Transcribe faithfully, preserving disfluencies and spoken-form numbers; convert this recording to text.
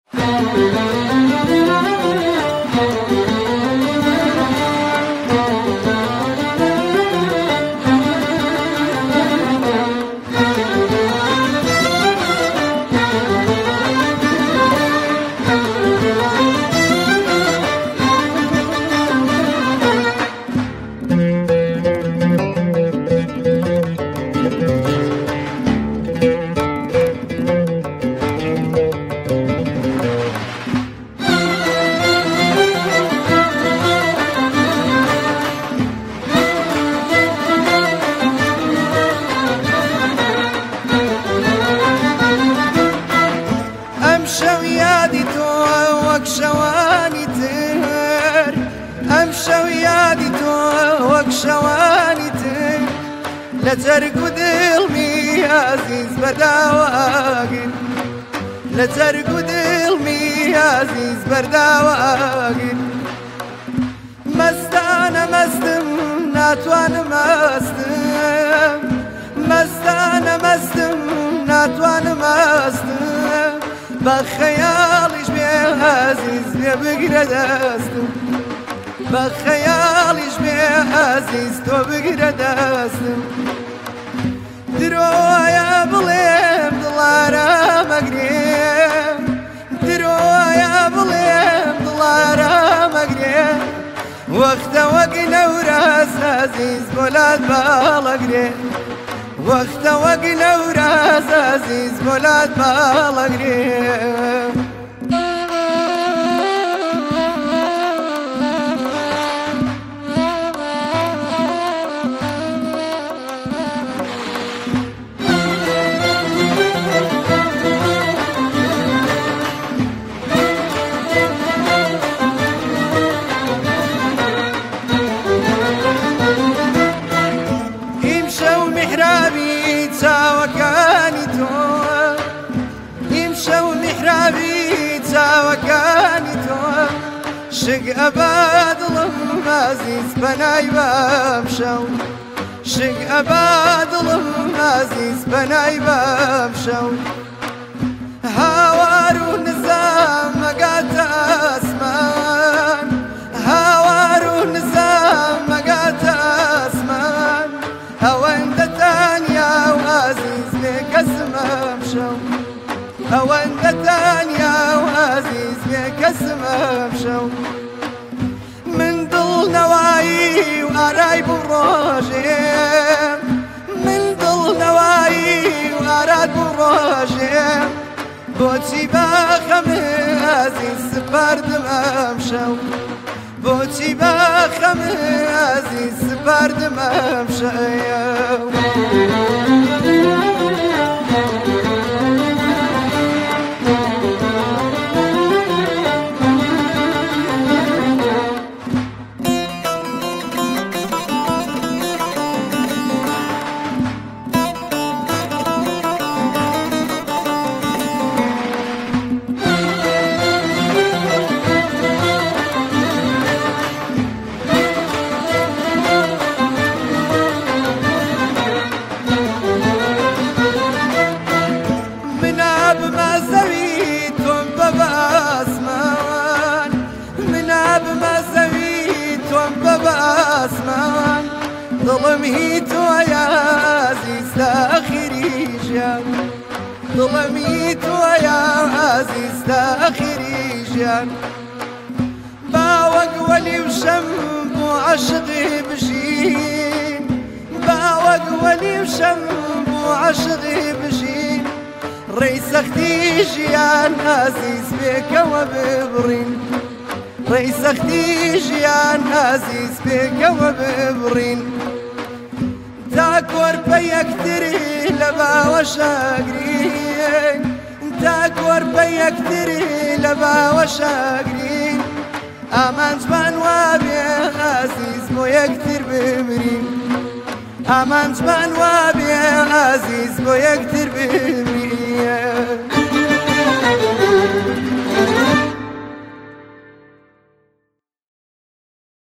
شواني تر أمشى ويادي توك شواني تر لا ترقد علمي عزيز برداواقل لا ترقد علمي عزيز برداواقل مستانا مستم ناتوان مستم مستانا مستم ناتوان مستم بخيالش بيه عزيز بيه بقرا دستم بخيالش بيه عزيز تو بقرا دستم درويا بليم دلارا مقريم درويا بليم دلارا مقريم وقت وقنا وراس عزيز بولاد بالقريم وقت وقنا وراس عزيز بولاد بالقريم محرابي تاوكاني تو يمشوا محرابي تاوكاني تو شق أباد ظلم عزيز بناي بمشوا شق أباد ظلم عزيز بناي بمشوا هاوار ونزام مقات أسمان هاوار ونزام مقات أسمان هوان دتانيا وعزيز بك اسمه مشوا هوان دتانيا وعزيز بك اسمه مشوا من ضل نواي وقرايب الراجم من ضل نواي وقرايب الراجم بوتي باخم عزيز سبارد ما مشوا بوتي باخم عزيز سبارد ما مشوا أسمان ظلم هيتو يا عزيز تاخري جان ظلم هيتو يا عزيز تاخري جان باوق ولي وشم وعشقي بجين باوق ولي وشم وعشقي بجين ريس اختي جيان عزيز بك وببرين ريس اختي جيان عزيز بك وببرين تاكور بيك تري لبا وشاقرين تاكور بيك تري لبا وشاقرين امان زمان وابي عزيز بو يكتر بمرين امان زمان وابي عزيز بو يكتر بمرين